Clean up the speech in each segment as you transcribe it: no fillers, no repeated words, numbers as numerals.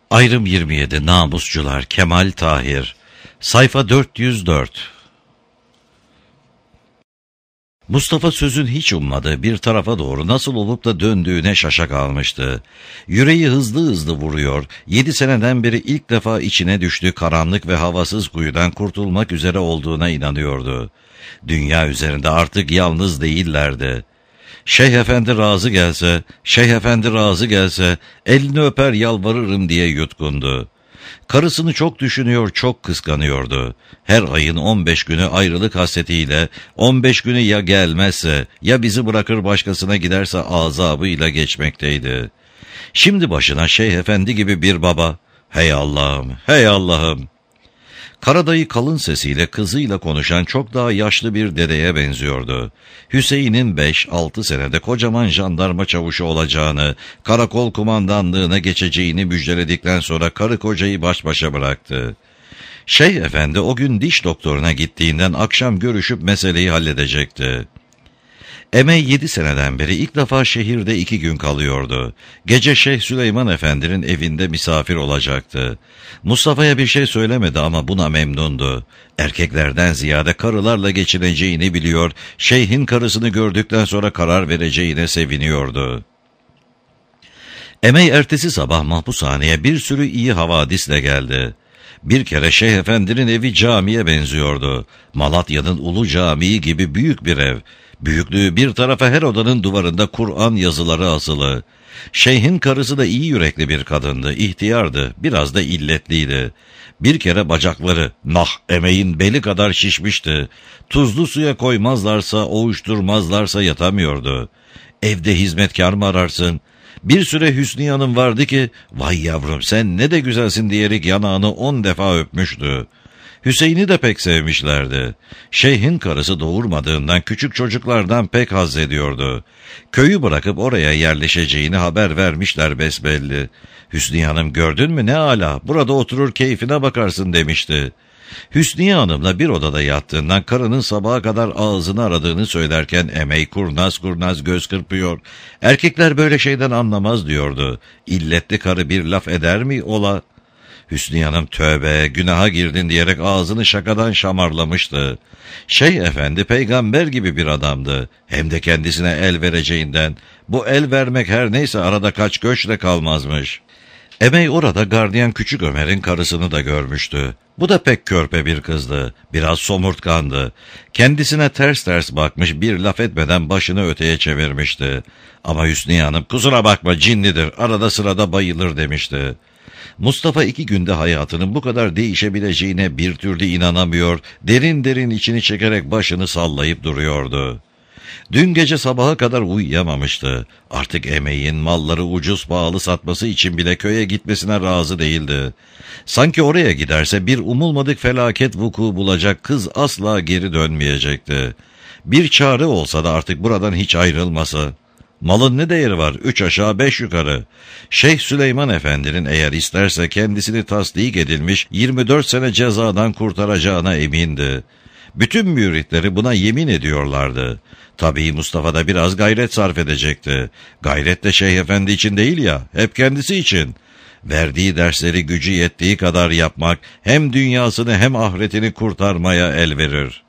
Ayrım 27 Namusçular Kemal Tahir Sayfa 404. Mustafa sözün hiç ummadığı bir tarafa doğru nasıl olup da döndüğüne şaşa kalmıştı. Yüreği hızlı hızlı vuruyor, 7 seneden beri ilk defa içine düştüğü karanlık ve havasız kuyudan kurtulmak üzere olduğuna inanıyordu. Dünya üzerinde artık yalnız değillerdi. Şeyh Efendi razı gelse, Şeyh Efendi razı gelse, elini öper yalvarırım diye yutkundu. Karısını çok düşünüyor, çok kıskanıyordu. Her ayın 15 günü ayrılık hasretiyle, 15 günü ya gelmezse, ya bizi bırakır başkasına giderse azabıyla geçmekteydi. Şimdi başına Şeyh Efendi gibi bir baba, hey Allah'ım, hey Allah'ım! Karadayı kalın sesiyle kızıyla konuşan çok daha yaşlı bir dedeye benziyordu. Hüseyin'in 5-6 senede kocaman jandarma çavuşu olacağını, karakol kumandanlığına geçeceğini müjdeledikten sonra karı kocayı baş başa bıraktı. Şeyh Efendi o gün diş doktoruna gittiğinden akşam görüşüp meseleyi halledecekti. Emey 7 seneden beri ilk defa şehirde 2 gün kalıyordu. Gece Şeyh Süleyman Efendi'nin evinde misafir olacaktı. Mustafa'ya bir şey söylemedi ama buna memnundu. Erkeklerden ziyade karılarla geçineceğini biliyor, şeyhin karısını gördükten sonra karar vereceğine seviniyordu. Emey ertesi sabah mahpushaneye bir sürü iyi havadisle geldi. Bir kere Şeyh Efendi'nin evi camiye benziyordu. Malatya'nın Ulu Camii gibi büyük bir ev. Büyüklüğü bir tarafa her odanın duvarında Kur'an yazıları asılı. Şeyhin karısı da iyi yürekli bir kadındı, ihtiyardı, biraz da illetliydi. Bir kere bacakları, Emey'in beli kadar şişmişti. Tuzlu suya koymazlarsa, ovuşturmazlarsa yatamıyordu. Evde hizmetkar mı ararsın? Bir süre Hüsniye Hanım vardı ki, vay yavrum sen ne de güzelsin diyerek yanağını 10 defa öpmüştü. Hüseyin'i de pek sevmişlerdi. Şeyhin karısı doğurmadığından küçük çocuklardan pek haz ediyordu. Köyü bırakıp oraya yerleşeceğini haber vermişler besbelli. Hüsniye Hanım gördün mü ne âlâ, burada oturur keyfine bakarsın demişti. Hüsniye Hanım'la bir odada yattığından karının sabaha kadar ağzını aradığını söylerken Emey kurnaz kurnaz göz kırpıyor. Erkekler böyle şeyden anlamaz diyordu. İlletli karı bir laf eder mi ola? Hüsniye Hanım tövbe günaha girdin diyerek ağzını şakadan şamarlamıştı. Şeyh Efendi peygamber gibi bir adamdı. Hem de kendisine el vereceğinden. Bu el vermek her neyse arada kaç göçle kalmazmış. Emey orada gardiyan Küçük Ömer'in karısını da görmüştü. Bu da pek körpe bir kızdı. Biraz somurtkandı. Kendisine ters ters bakmış bir laf etmeden başını öteye çevirmişti. Ama Hüsniye Hanım kusura bakma cinlidir arada sırada bayılır demişti. Mustafa 2 günde hayatının bu kadar değişebileceğine bir türlü inanamıyor, derin derin içini çekerek başını sallayıp duruyordu. Dün gece sabaha kadar uyuyamamıştı. Artık Emey'in malları ucuz pahalı satması için bile köye gitmesine razı değildi. Sanki oraya giderse bir umulmadık felaket vuku bulacak, kız asla geri dönmeyecekti. Bir çare olsa da artık buradan hiç ayrılması. Malın ne değeri var? 3 aşağı 5 yukarı. Şeyh Süleyman Efendi'nin eğer isterse kendisini tasdik edilmiş 24 sene cezadan kurtaracağına emindi. Bütün müritleri buna yemin ediyorlardı. Tabii Mustafa da biraz gayret sarf edecekti. Gayret de Şeyh Efendi için değil ya, hep kendisi için. Verdiği dersleri gücü yettiği kadar yapmak hem dünyasını hem ahiretini kurtarmaya el verir.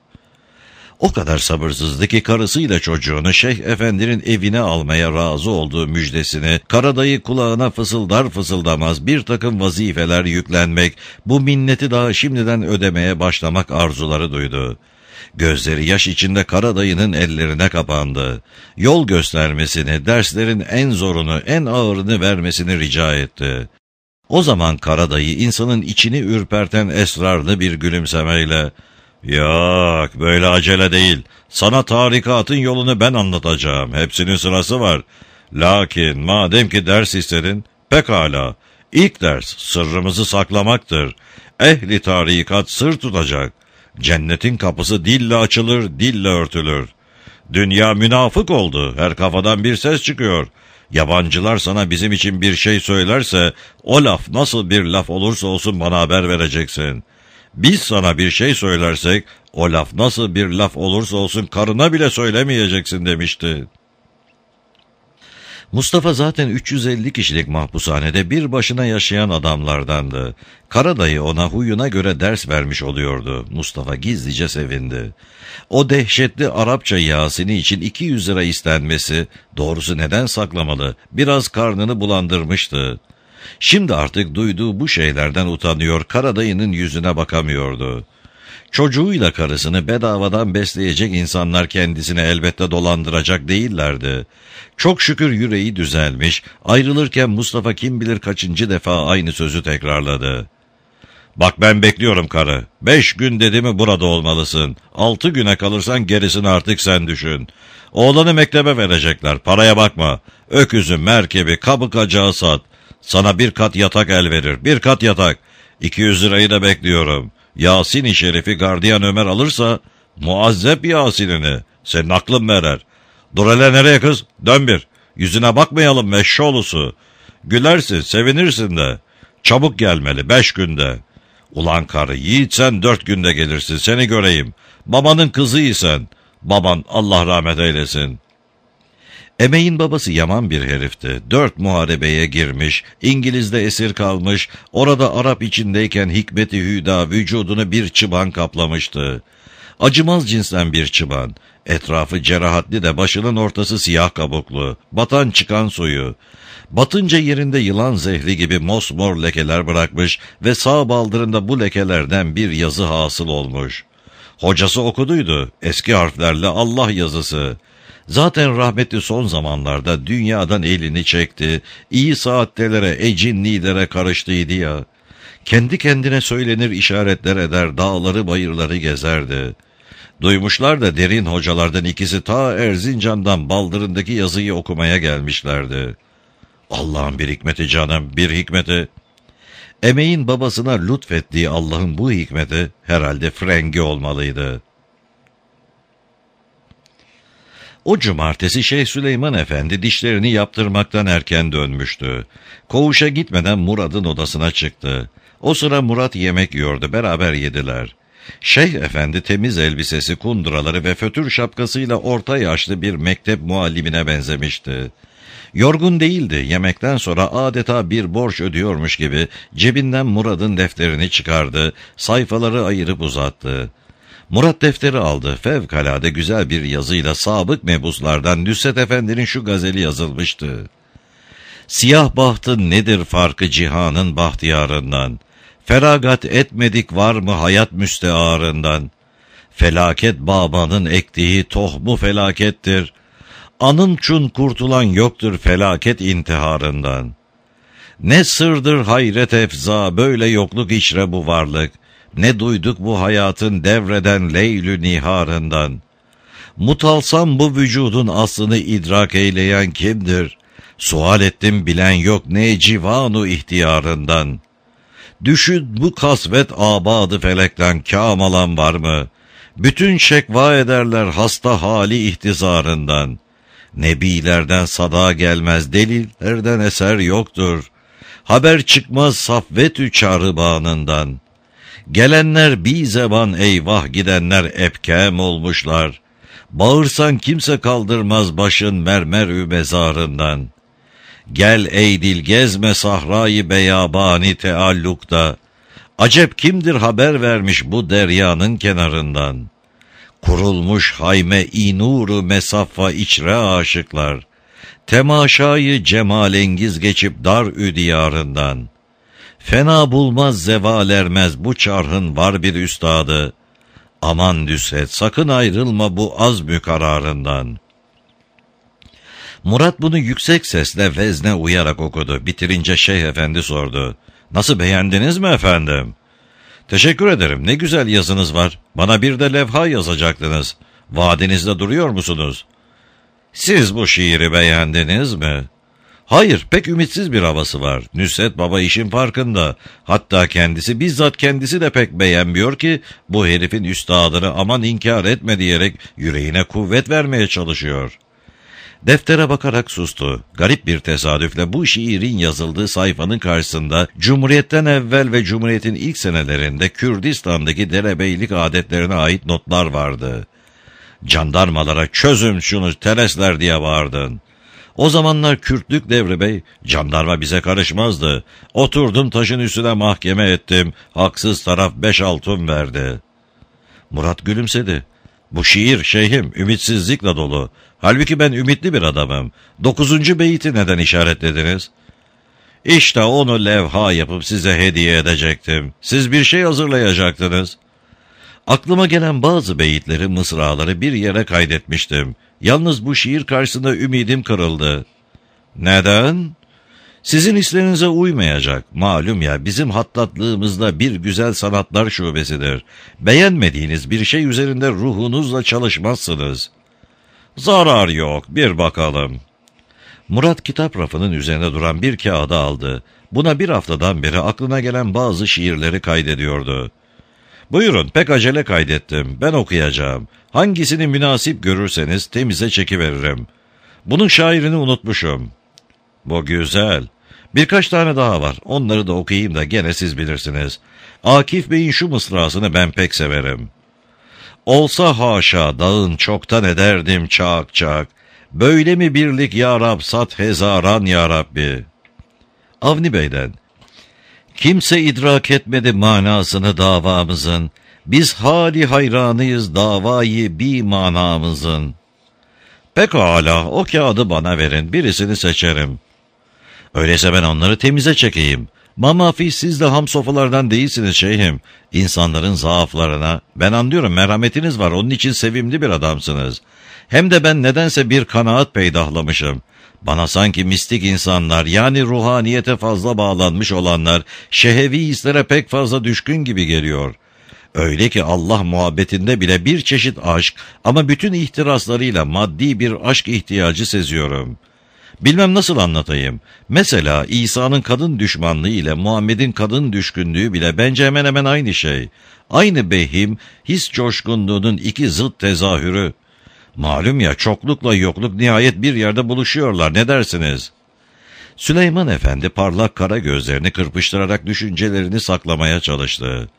O kadar sabırsızdı ki karısıyla çocuğunu Şeyh Efendi'nin evine almaya razı olduğu müjdesini Karadayı kulağına fısıldar fısıldamaz bir takım vazifeler yüklenmek, bu minneti daha şimdiden ödemeye başlamak arzuları duydu. Gözleri yaş içinde Karadayı'nın ellerine kapandı. Yol göstermesini, derslerin en zorunu, en ağırını vermesini rica etti. O zaman Karadayı insanın içini ürperten esrarlı bir gülümsemeyle, "Yok, böyle acele değil. Sana tarikatın yolunu ben anlatacağım. Hepsinin sırası var. Lakin madem ki ders istedin, pekala. İlk ders sırrımızı saklamaktır. Ehli tarikat sır tutacak. Cennetin kapısı dille açılır, dille örtülür. Dünya münafık oldu. Her kafadan bir ses çıkıyor. Yabancılar sana bizim için bir şey söylerse, o laf nasıl bir laf olursa olsun bana haber vereceksin. Biz sana bir şey söylersek, o laf nasıl bir laf olursa olsun karına bile söylemeyeceksin" demişti. Mustafa zaten 350 kişilik mahpushanede bir başına yaşayan adamlardandı. Karadayı ona huyuna göre ders vermiş oluyordu. Mustafa gizlice sevindi. O dehşetli Arapça Yasin'i için 200 lira istenmesi, doğrusu neden saklamalı, biraz karnını bulandırmıştı. Şimdi artık duyduğu bu şeylerden utanıyor, Karadayı'nın yüzüne bakamıyordu. Çocuğuyla karısını bedavadan besleyecek insanlar kendisini elbette dolandıracak değillerdi. Çok şükür yüreği düzelmiş, ayrılırken Mustafa kim bilir kaçıncı defa aynı sözü tekrarladı. Bak ben bekliyorum karı. 5 gün dedi mi burada olmalısın. 6 güne kalırsan gerisini artık sen düşün. Oğlanı mektebe verecekler, paraya bakma. Öküzü, merkebi, kabı kacağı sat. Sana bir kat yatak el verir, bir kat yatak. 200 lirayı da bekliyorum. Yasin-i Şerif'i gardiyan Ömer alırsa, muazzep Yasin'ini, senin aklın merer. Dur hele nereye kız, dön bir. Yüzüne bakmayalım meşşoğlusu. Gülersin, sevinirsin de. Çabuk gelmeli, 5 günde. Ulan karı, yiğitsen 4 günde gelirsin, seni göreyim. Babanın kızıysan, baban Allah rahmet eylesin. Emeğin babası yaman bir herifti. 4 muharebeye girmiş, İngiliz'de esir kalmış, orada Arap içindeyken Hikmet-i Hüda vücudunu bir çıban kaplamıştı. Acımaz cinsten bir çıban. Etrafı cerahatli de başının ortası siyah kabuklu, batan çıkan suyu. Batınca yerinde yılan zehri gibi mosmor lekeler bırakmış ve sağ baldırında bu lekelerden bir yazı hasıl olmuş. Hocası okuduydu, eski harflerle Allah yazısı. Zaten rahmetli son zamanlarda dünyadan elini çekti, iyi saattelere, ecinlilere karıştıydı ya. Kendi kendine söylenir işaretler eder, dağları bayırları gezerdi. Duymuşlar da derin hocalardan ikisi ta Erzincan'dan baldırındaki yazıyı okumaya gelmişlerdi. Allah'ın bir hikmeti canım, bir hikmeti. Emeğin babasına lütfettiği Allah'ın bu hikmeti herhalde frengi olmalıydı. O cumartesi Şeyh Süleyman Efendi dişlerini yaptırmaktan erken dönmüştü. Koğuşa gitmeden Murat'ın odasına çıktı. O sıra Murat yemek yiyordu, beraber yediler. Şeyh Efendi temiz elbisesi, kunduraları ve fötür şapkasıyla orta yaşlı bir mektep muallimine benzemişti. Yorgun değildi, yemekten sonra adeta bir borç ödüyormuş gibi cebinden Murat'ın defterini çıkardı, sayfaları ayırıp uzattı. Murat defteri aldı, fevkalade güzel bir yazıyla sabık mebuslardan Nusret Efendi'nin şu gazeli yazılmıştı. Siyah bahtın nedir farkı cihanın bahtiyarından? Feragat etmedik var mı hayat müstearından? Felaket babanın ektiği tohmu felakettir. Anınçun kurtulan yoktur felaket intiharından. Ne sırdır hayret efza böyle yokluk içre bu varlık. Ne duyduk bu hayatın devreden leylü niharından. Mutalsam bu vücudun aslını idrak eyleyen kimdir? Sual ettim bilen yok ne civanu ihtiyarından. Düşün bu kasvet abadı felekten kâm alan var mı? Bütün şekva ederler hasta hali ihtizarından. Nebilerden sada gelmez, delillerden eser yoktur. Haber çıkmaz safvet-ü çarıbanından. Gelenler bir zeban eyvah, gidenler epkem olmuşlar. Bağırsan kimse kaldırmaz başın mermer-ü mezarından. Gel ey dil gezme sahrayı beyabani teallukta. Acep kimdir haber vermiş bu deryanın kenarından. Kurulmuş hayme-i nuru mesaffa içre aşıklar. Temaşayı cemalengiz geçip dar-ü diyarından. Fena bulmaz zeval ermez bu çarhın var bir üstadı. Aman Nusret sakın ayrılma bu azmü kararından. Murat bunu yüksek sesle vezne uyarak okudu. Bitirince Şeyh Efendi sordu. Nasıl, beğendiniz mi efendim? Teşekkür ederim, ne güzel yazınız var. Bana bir de levha yazacaktınız. Vaadinizde duruyor musunuz? Siz bu şiiri beğendiniz mi? Hayır, pek ümitsiz bir havası var. Nusret Baba işin farkında. Hatta bizzat kendisi de pek beğenmiyor ki bu herifin üstadını aman inkar etme diyerek yüreğine kuvvet vermeye çalışıyor. Deftere bakarak sustu. Garip bir tesadüfle bu şiirin yazıldığı sayfanın karşısında Cumhuriyet'ten evvel ve Cumhuriyet'in ilk senelerinde Kürdistan'daki derebeylik adetlerine ait notlar vardı. Jandarmalara çözün şunu teresler diye bağırdın. O zamanlar Kürtlük devri bey, jandarma bize karışmazdı. Oturdum taşın üstüne mahkeme ettim, haksız taraf 5 altın verdi. Murat gülümsedi. Bu şiir şeyhim ümitsizlikle dolu. Halbuki ben ümitli bir adamım. 9. beyti neden işaretlediniz? İşte onu levha yapıp size hediye edecektim. Siz bir şey hazırlayacaktınız. Aklıma gelen bazı beyitleri, mısraları bir yere kaydetmiştim. Yalnız bu şiir karşısında ümidim kırıldı. Neden? Sizin hislerinize uymayacak. Malum ya, bizim hattatlığımızda bir güzel sanatlar şubesidir. Beğenmediğiniz bir şey üzerinde ruhunuzla çalışmazsınız. Zarar yok, bir bakalım. Murat kitap rafının üzerine duran bir kağıdı aldı. Buna bir haftadan beri aklına gelen bazı şiirleri kaydediyordu. Buyurun, pek acele kaydettim. Ben okuyacağım. Hangisini münasip görürseniz temize çekiveririm. Bunun şairini unutmuşum. Bu güzel. Birkaç tane daha var. Onları da okuyayım da gene siz bilirsiniz. Akif Bey'in şu mısrasını ben pek severim. Olsa haşa dağın çoktan ederdim çak çak. Böyle mi birlik ya Rab, sat hezaran ya Rabbi. Avni Bey'den. Kimse idrak etmedi manasını davamızın. Biz hali hayranıyız davayı bir manamızın. Pekala, o kağıdı bana verin, birisini seçerim. Öyleyse ben onları temize çekeyim. Mamafi, siz de ham sofralardan değilsiniz şeyhim. İnsanların zaaflarına, ben anlıyorum merhametiniz var, onun için sevimli bir adamsınız. Hem de ben nedense bir kanaat peydahlamışım. Bana sanki mistik insanlar, yani ruhaniyete fazla bağlanmış olanlar, şehevi hislere pek fazla düşkün gibi geliyor. Öyle ki Allah muhabbetinde bile bir çeşit aşk, ama bütün ihtiraslarıyla maddi bir aşk ihtiyacı seziyorum. Bilmem nasıl anlatayım. Mesela İsa'nın kadın düşmanlığı ile Muhammed'in kadın düşkünlüğü bile bence hemen hemen aynı şey. Aynı behim, his coşkunluğunun iki zıt tezahürü. Malum ya, çoklukla yokluk nihayet bir yerde buluşuyorlar, ne dersiniz? Süleyman Efendi parlak kara gözlerini kırpıştırarak düşüncelerini saklamaya çalıştı.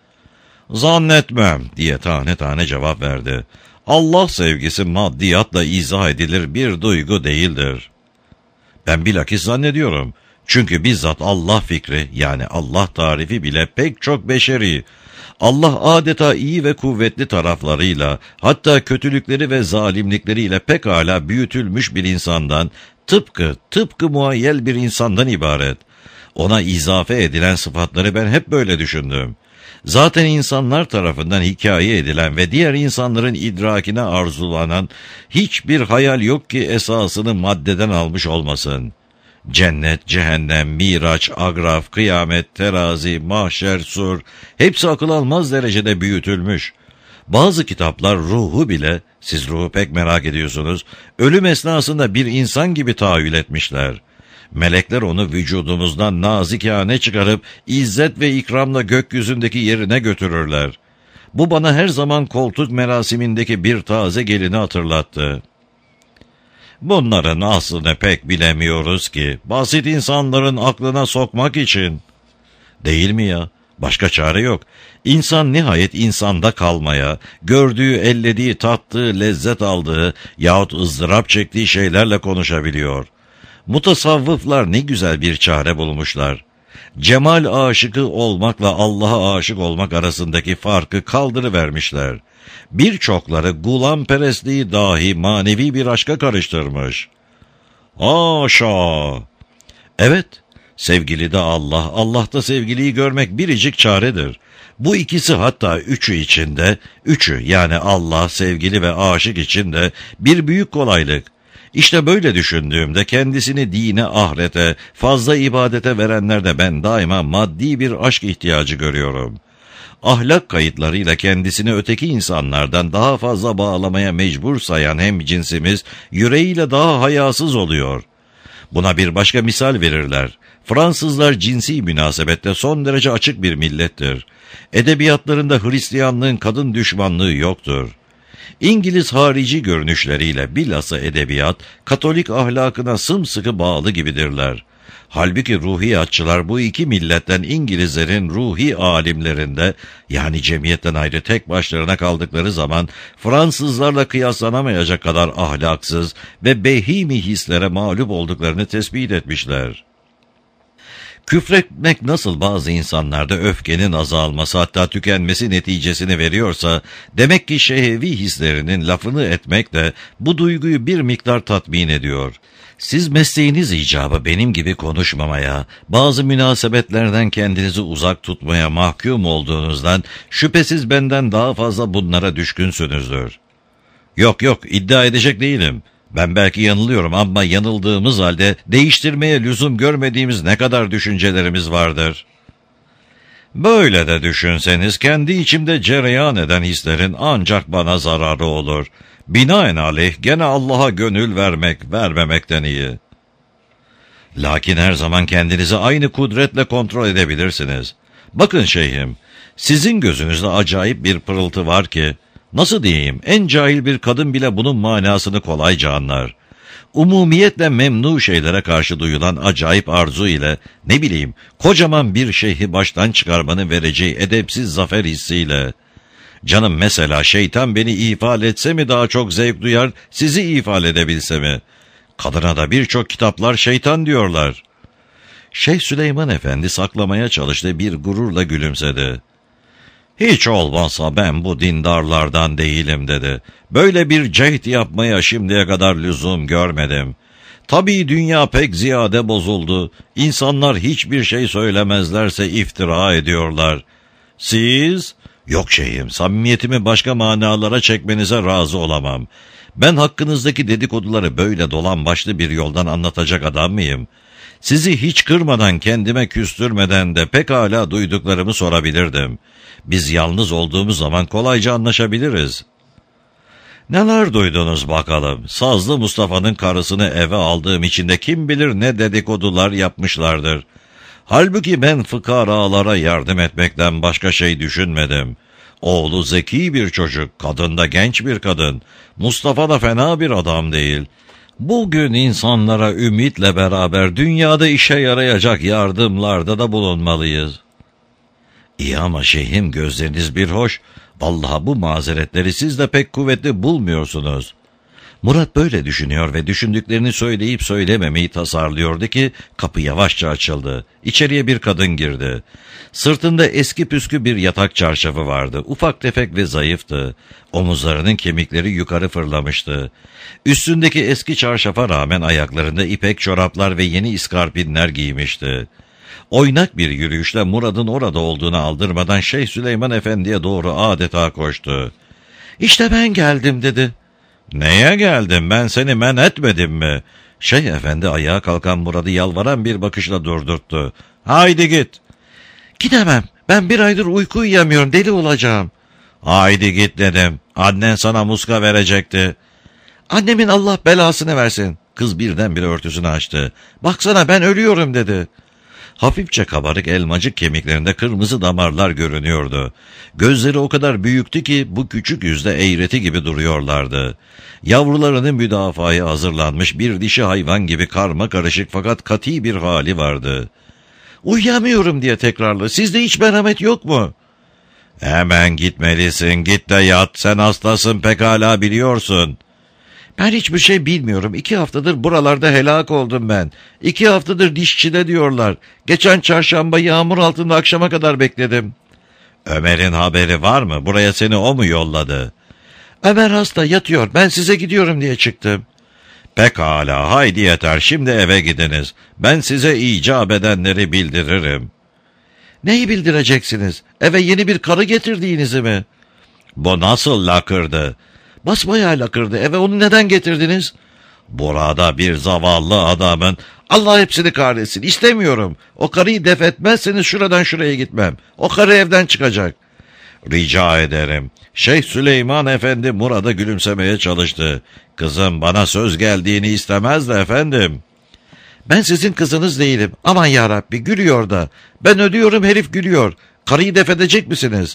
Zannetmem diye tane tane cevap verdi. Allah sevgisi maddiyatla izah edilir bir duygu değildir. Ben bilakis zannediyorum. Çünkü bizzat Allah fikri, yani Allah tarifi bile pek çok beşeri. Allah adeta iyi ve kuvvetli taraflarıyla, hatta kötülükleri ve zalimlikleriyle pekala büyütülmüş bir insandan, tıpkı muayyel bir insandan ibaret. Ona izafe edilen sıfatları ben hep böyle düşündüm. Zaten insanlar tarafından hikaye edilen ve diğer insanların idrakine arzulanan hiçbir hayal yok ki esasını maddeden almış olmasın. Cennet, cehennem, miraç, agraf, kıyamet, terazi, mahşer, sur, hepsi akıl almaz derecede büyütülmüş. Bazı kitaplar ruhu bile, siz ruhu pek merak ediyorsunuz, ölüm esnasında bir insan gibi tahayyül etmişler. Melekler onu vücudumuzdan nazikane çıkarıp izzet ve ikramla gökyüzündeki yerine götürürler. Bu bana her zaman koltuk merasimindeki bir taze gelini hatırlattı. Bunların aslını pek bilemiyoruz ki, basit insanların aklına sokmak için. Değil mi ya? Başka çare yok. İnsan nihayet insanda kalmaya, gördüğü, ellediği, tattığı, lezzet aldığı yahut ızdırap çektiği şeylerle konuşabiliyor. Mutasavvıflar ne güzel bir çare bulmuşlar. Cemal aşıkı olmakla Allah'a aşık olmak arasındaki farkı kaldırıvermişler. Birçokları gulamperestliği dahi manevi bir aşka karıştırmış. Haşa! Evet, sevgili de Allah, Allah'ta sevgiliyi görmek biricik çaredir. Bu ikisi, hatta üçü içinde, yani Allah, sevgili ve aşık içinde bir büyük kolaylık. İşte böyle düşündüğümde kendisini dine, ahirete, fazla ibadete verenlerde ben daima maddi bir aşk ihtiyacı görüyorum. Ahlak kayıtlarıyla kendisini öteki insanlardan daha fazla bağlamaya mecbur sayan hemcinsimiz yüreğiyle daha hayasız oluyor. Buna bir başka misal verirler. Fransızlar cinsi münasebette son derece açık bir millettir. Edebiyatlarında Hristiyanlığın kadın düşmanlığı yoktur. İngiliz harici görünüşleriyle bilhassa edebiyat, Katolik ahlakına sımsıkı bağlı gibidirler. Halbuki ruhiyatçılar bu iki milletten İngilizlerin ruhi alimlerinde, yani cemiyetten ayrı tek başlarına kaldıkları zaman Fransızlarla kıyaslanamayacak kadar ahlaksız ve behimi hislere mağlup olduklarını tespit etmişler. Küfretmek nasıl bazı insanlarda öfkenin azalması hatta tükenmesi neticesini veriyorsa, demek ki şehvi hislerinin lafını etmek de bu duyguyu bir miktar tatmin ediyor. Siz mesleğiniz icabı benim gibi konuşmamaya, bazı münasebetlerden kendinizi uzak tutmaya mahkum olduğunuzdan şüphesiz benden daha fazla bunlara düşkünsünüzdür. Yok iddia edecek değilim. Ben belki yanılıyorum ama yanıldığımız halde değiştirmeye lüzum görmediğimiz ne kadar düşüncelerimiz vardır. Böyle de düşünseniz kendi içimde cereyan eden hislerin ancak bana zararı olur. Binaenaleyh gene Allah'a gönül vermemekten iyi. Lakin her zaman kendinizi aynı kudretle kontrol edebilirsiniz. Bakın şeyhim, sizin gözünüzde acayip bir pırıltı var ki, nasıl diyeyim, en cahil bir kadın bile bunun manasını kolayca anlar. Umumiyetle memnu şeylere karşı duyulan acayip arzu ile, ne bileyim, kocaman bir şeyhi baştan çıkarmanın vereceği edepsiz zafer hissiyle, canım mesela şeytan beni ifade etse mi daha çok zevk duyar, sizi ifade edebilse mi? Kadına da birçok kitaplar şeytan diyorlar. Şeyh Süleyman Efendi saklamaya çalıştığı bir gururla gülümsedi. Hiç olmazsa ben bu dindarlardan değilim dedi. Böyle bir cehd yapmaya şimdiye kadar lüzum görmedim. Tabii dünya pek ziyade bozuldu. İnsanlar hiçbir şey söylemezlerse iftira ediyorlar. Siz? Yok şeyhim, samimiyetimi başka manalara çekmenize razı olamam. Ben hakkınızdaki dedikoduları böyle dolambaçlı bir yoldan anlatacak adam mıyım? Sizi hiç kırmadan, kendime küstürmeden de pekala duyduklarımı sorabilirdim. Biz yalnız olduğumuz zaman kolayca anlaşabiliriz. Neler duydunuz bakalım? Sazlı Mustafa'nın karısını eve aldığım için de kim bilir ne dedikodular yapmışlardır. Halbuki ben fıkaralara yardım etmekten başka şey düşünmedim. Oğlu zeki bir çocuk, kadın da genç bir kadın. Mustafa da fena bir adam değil. Bugün insanlara ümitle beraber dünyada işe yarayacak yardımlarda da bulunmalıyız. İyi ama şeyhim, gözleriniz bir hoş. Vallahi bu mazeretleri siz de pek kuvvetli bulmuyorsunuz. Murat böyle düşünüyor ve düşündüklerini söyleyip söylememeyi tasarlıyordu ki kapı yavaşça açıldı. İçeriye bir kadın girdi. Sırtında eski püskü bir yatak çarşafı vardı. Ufak tefek ve zayıftı. Omuzlarının kemikleri yukarı fırlamıştı. Üstündeki eski çarşafa rağmen ayaklarında ipek çoraplar ve yeni iskarpinler giymişti. Oynak bir yürüyüşle Murat'ın orada olduğunu aldırmadan Şeyh Süleyman Efendi'ye doğru adeta koştu. "İşte ben geldim," dedi. "Neye geldin? Ben seni men etmedim mi?" Şeyh Efendi ayağa kalkan Murat'ı yalvaran bir bakışla durdurttu. "Haydi git." "Gidemem. Ben bir aydır uyku uyuyamıyorum. Deli olacağım." "Haydi git dedim. Annen sana muska verecekti." "Annemin Allah belasını versin." Kız birdenbire örtüsünü açtı. "Baksana ben ölüyorum," dedi. Hafifçe kabarık elmacık kemiklerinde kırmızı damarlar görünüyordu. Gözleri o kadar büyüktü ki bu küçük yüzde eğreti gibi duruyorlardı. Yavrularının müdafaya hazırlanmış bir dişi hayvan gibi karma karışık fakat katî bir hali vardı. "Uyuyamıyorum," diye tekrarladı. "Sizde hiç merhamet yok mu?" "Hemen gitmelisin, git de yat. Sen hastasın, pekala biliyorsun." "Ben hiçbir şey bilmiyorum. 2 haftadır buralarda helak oldum ben. 2 haftadır dişçide diyorlar. Geçen çarşamba yağmur altında akşama kadar bekledim." "Ömer'in haberi var mı? Buraya seni o mu yolladı?" "Ömer hasta, yatıyor. Ben size gidiyorum diye çıktım." "Pekala, haydi yeter. Şimdi eve gidiniz. Ben size icap edenleri bildiririm." "Neyi bildireceksiniz? Eve yeni bir karı getirdiğinizi mi?" "Bu nasıl lakırdı?" "Basbayağı lakırdı. Eve onu neden getirdiniz?" "Burada bir zavallı adamın..." "Allah hepsini kahretsin. İstemiyorum. O karıyı def etmezseniz şuradan şuraya gitmem. O karı evden çıkacak." "Rica ederim." Şeyh Süleyman Efendi Murat'a gülümsemeye çalıştı. "Kızım bana söz geldiğini istemez de efendim." "Ben sizin kızınız değilim. Aman yarabbi, gülüyor da. Ben ödüyorum, herif gülüyor. Karıyı def edecek misiniz?"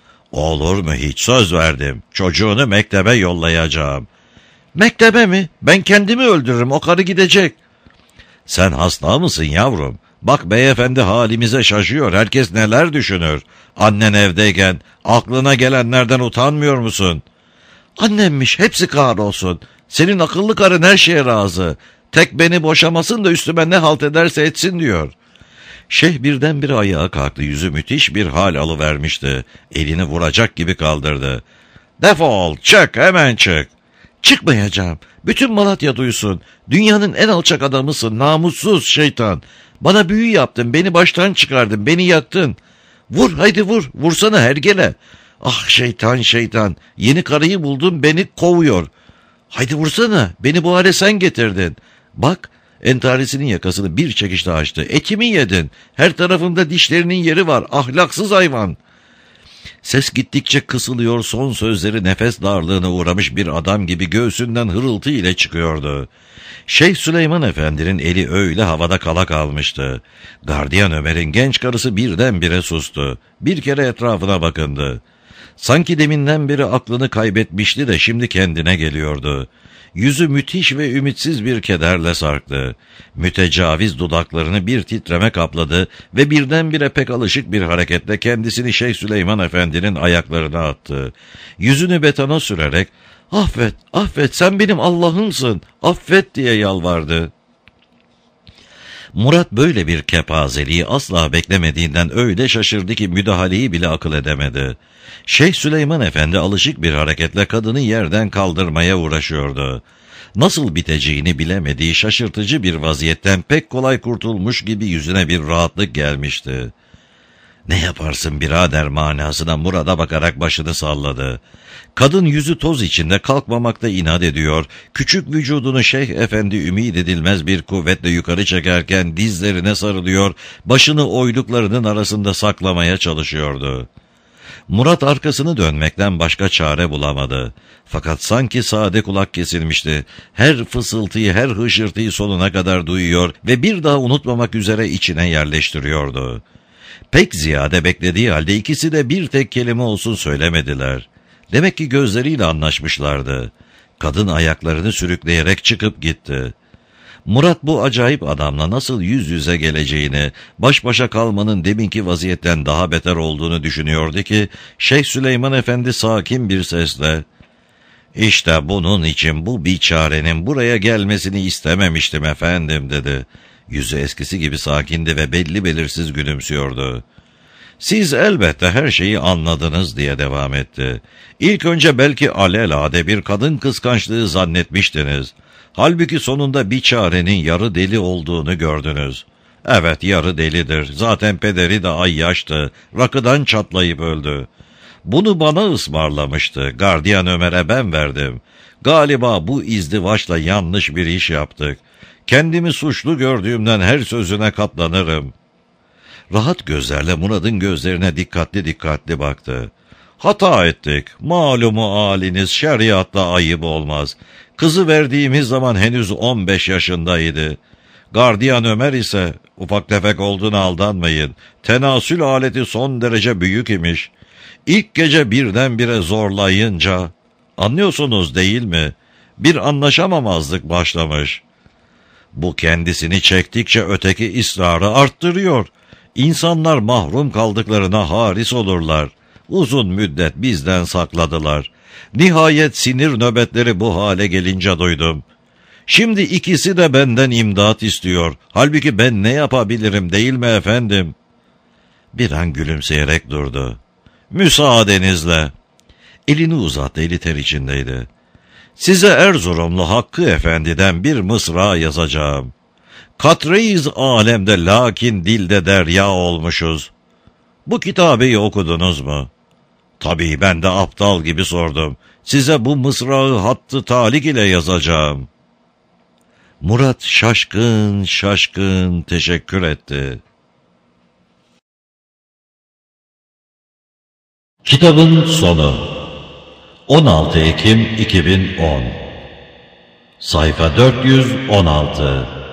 "Olur mu hiç, söz verdim. Çocuğunu mektebe yollayacağım." "Mektebe mi? Ben kendimi öldürürüm, o karı gidecek." Sen hasta mısın yavrum? Bak beyefendi halimize şaşıyor. Herkes neler düşünür? Annen evdeyken aklına gelenlerden utanmıyor musun? Annemmiş, hepsi kahrolsun. Senin akıllı karın her şeye razı. Tek beni boşamasın da üstüme ne halt ederse etsin diyor. Şeyh birdenbire ayağa kalktı. Yüzü müthiş bir hal alıvermişti. Elini vuracak gibi kaldırdı. Defol, çık, hemen çık. Çıkmayacağım. Bütün Malatya duysun. Dünyanın en alçak adamısın, namussuz şeytan. Bana büyü yaptın, beni baştan çıkardın, beni yaktın. Vur, haydi vur, vursana hergele. Ah şeytan şeytan, yeni karıyı buldun, beni kovuyor. Haydi vursana, beni bu hale sen getirdin. Bak, entaresinin yakasını bir çekişte açtı. Etimi yedin, her tarafımda dişlerinin yeri var, ahlaksız hayvan. Ses gittikçe kısılıyor, son sözleri nefes darlığına uğramış bir adam gibi göğsünden hırıltı ile çıkıyordu. Şeyh Süleyman Efendi'nin eli öyle havada kala kalmıştı. Gardiyan Ömer'in genç karısı birdenbire sustu. Bir kere etrafına bakındı. Sanki deminden beri aklını kaybetmişti de şimdi kendine geliyordu. Yüzü müthiş ve ümitsiz bir kederle sarktı. Mütecaviz dudaklarını bir titreme kapladı ve birdenbire pek alışık bir hareketle kendisini Şeyh Süleyman Efendi'nin ayaklarına attı. Yüzünü betona sürerek, "Affet, affet, sen benim Allah'ımsın, affet" diye yalvardı. Murat böyle bir kepazeliği asla beklemediğinden öyle şaşırdı ki müdahaleyi bile akıl edemedi. Şeyh Süleyman Efendi alışık bir hareketle kadını yerden kaldırmaya uğraşıyordu. Nasıl biteceğini bilemediği şaşırtıcı bir vaziyetten pek kolay kurtulmuş gibi yüzüne bir rahatlık gelmişti. "Ne yaparsın birader?" manasına Murat'a bakarak başını salladı. Kadın yüzü toz içinde kalkmamakta inat ediyor, küçük vücudunu Şeyh Efendi ümid edilmez bir kuvvetle yukarı çekerken dizlerine sarılıyor, başını oyluklarının arasında saklamaya çalışıyordu. Murat arkasını dönmekten başka çare bulamadı. Fakat sanki sade kulak kesilmişti. Her fısıltıyı, her hışırtıyı sonuna kadar duyuyor ve bir daha unutmamak üzere içine yerleştiriyordu. Pek ziyade beklediği halde ikisi de bir tek kelime olsun söylemediler. Demek ki gözleriyle anlaşmışlardı. Kadın ayaklarını sürükleyerek çıkıp gitti. Murat bu acayip adamla nasıl yüz yüze geleceğini, baş başa kalmanın deminki vaziyetten daha beter olduğunu düşünüyordu ki, Şeyh Süleyman Efendi sakin bir sesle, "İşte bunun için bu biçarenin buraya gelmesini istememiştim efendim" dedi. Yüzü eskisi gibi sakindi ve belli belirsiz gülümsüyordu. "Siz elbette her şeyi anladınız" diye devam etti. "İlk önce belki alelade bir kadın kıskançlığı zannetmiştiniz. Halbuki sonunda biçarenin yarı deli olduğunu gördünüz. Evet, yarı delidir. Zaten pederi de ayyaştı. Rakıdan çatlayıp öldü. Bunu bana ısmarlamıştı. Gardiyan Ömer'e ben verdim. Galiba bu izdivaçla yanlış bir iş yaptık. Kendimi suçlu gördüğümden her sözüne katlanırım." Rahat gözlerle Murat'ın gözlerine dikkatli dikkatli baktı. "Hata ettik. Malumu haliniz, şeriatta ayıp olmaz. Kızı verdiğimiz zaman henüz 15 yaşındaydı. Gardiyan Ömer ise, ufak tefek olduğuna aldanmayın, tenasül aleti son derece büyük imiş. İlk gece birdenbire zorlayınca, anlıyorsunuz değil mi, bir anlaşamamazlık başlamış. Bu kendisini çektikçe öteki ısrarı arttırıyor. İnsanlar mahrum kaldıklarına haris olurlar. Uzun müddet bizden sakladılar. Nihayet sinir nöbetleri bu hale gelince duydum. Şimdi ikisi de benden imdat istiyor. Halbuki ben ne yapabilirim değil mi efendim?" Bir an gülümseyerek durdu. "Müsaadenizle." Elini uzattı, eli ter içindeydi. "Size Erzurumlu Hakkı Efendi'den bir mısra yazacağım. Katreyiz alemde lakin dilde derya olmuşuz. Bu kitabeyi okudunuz mu?" "Tabii, ben de aptal gibi sordum. Size bu mısrağı hattı talik ile yazacağım." Murat şaşkın şaşkın teşekkür etti. Kitabın sonu 16 Ekim 2010 Sayfa 416